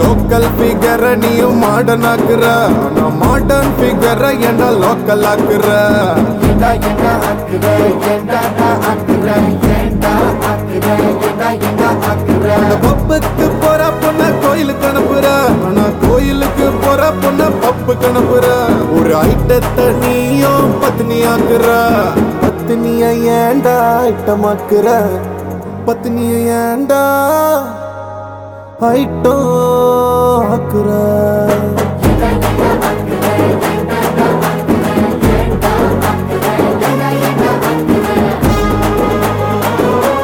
Local ஃபிகர நீயும் modern ஆக்குற, நான் மாடர்ன் ஃபிகர என்ன லோக்கல் ஆக்குற. பப்புக்கு போற பொண்ண கோயிலுக்கு அனுப்புற, ஆனா கோயிலுக்கு போற பொண்ண பப்புக்கு அனுப்புற. ஒரு ஐட்டத்தை நீயும் பத்னி ஆக்குற, பத்னிய ஏண்டா ஐட்டமாக்குற, பத்னிய ஏண்டா ஐட்டம்